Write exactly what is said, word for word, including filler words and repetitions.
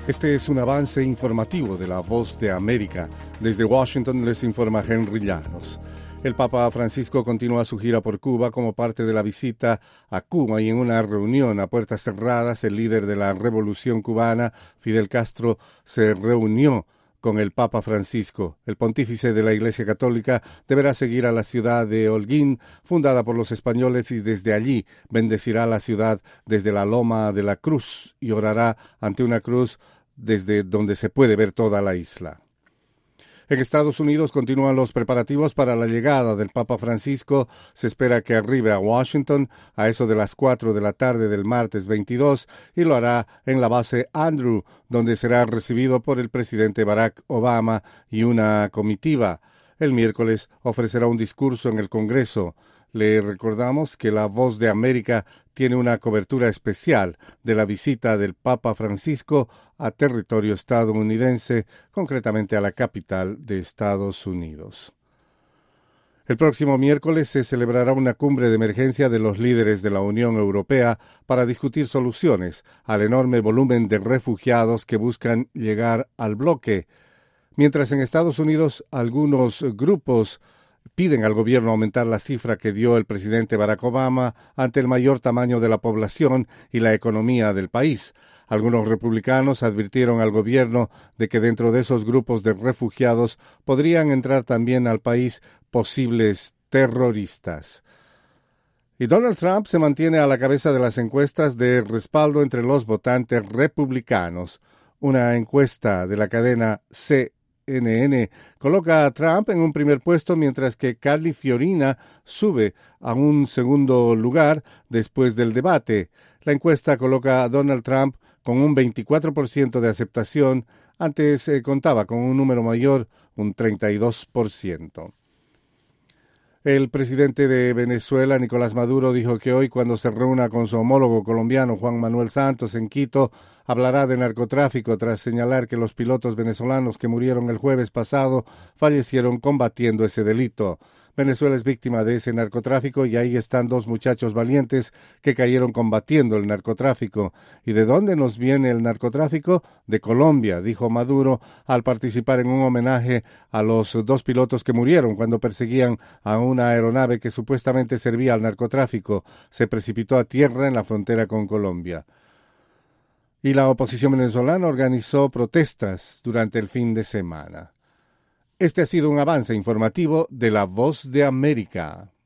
Este es un avance informativo de La Voz de América. Desde Washington les informa Henry Llanos. El Papa Francisco continúa su gira por Cuba como parte de la visita a Cuba, y en una reunión a puertas cerradas el líder de la Revolución cubana, Fidel Castro, se reunió con el Papa Francisco. El pontífice de la Iglesia Católica deberá seguir a la ciudad de Holguín, fundada por los españoles, y desde allí bendecirá la ciudad desde la Loma de la Cruz y orará ante una cruz desde donde se puede ver toda la isla. En Estados Unidos continúan los preparativos para la llegada del Papa Francisco. Se espera que arribe a Washington a eso de las cuatro de la tarde del martes veintidós y lo hará en la base Andrew, donde será recibido por el presidente Barack Obama y una comitiva. El miércoles ofrecerá un discurso en el Congreso. Le recordamos que La Voz de América tiene una cobertura especial de la visita del Papa Francisco a territorio estadounidense, concretamente a la capital de Estados Unidos. El próximo miércoles se celebrará una cumbre de emergencia de los líderes de la Unión Europea para discutir soluciones al enorme volumen de refugiados que buscan llegar al bloque. Mientras en Estados Unidos algunos grupos piden al gobierno aumentar la cifra que dio el presidente Barack Obama ante el mayor tamaño de la población y la economía del país. Algunos republicanos advirtieron al gobierno de que dentro de esos grupos de refugiados podrían entrar también al país posibles terroristas. Y Donald Trump se mantiene a la cabeza de las encuestas de respaldo entre los votantes republicanos. Una encuesta de la cadena C N N coloca a Trump en un primer puesto, mientras que Carly Fiorina sube a un segundo lugar después del debate. La encuesta coloca a Donald Trump con un veinticuatro por ciento de aceptación. Antes eh, contaba con un número mayor, un treinta y dos por ciento. El presidente de Venezuela, Nicolás Maduro, dijo que hoy, cuando se reúna con su homólogo colombiano, Juan Manuel Santos, en Quito, hablará de narcotráfico, tras señalar que los pilotos venezolanos que murieron el jueves pasado fallecieron combatiendo ese delito. Venezuela es víctima de ese narcotráfico y ahí están dos muchachos valientes que cayeron combatiendo el narcotráfico. ¿Y de dónde nos viene el narcotráfico? De Colombia, dijo Maduro al participar en un homenaje a los dos pilotos que murieron cuando perseguían a una aeronave que supuestamente servía al narcotráfico. Se precipitó a tierra en la frontera con Colombia. Y la oposición venezolana organizó protestas durante el fin de semana. Este ha sido un avance informativo de La Voz de América.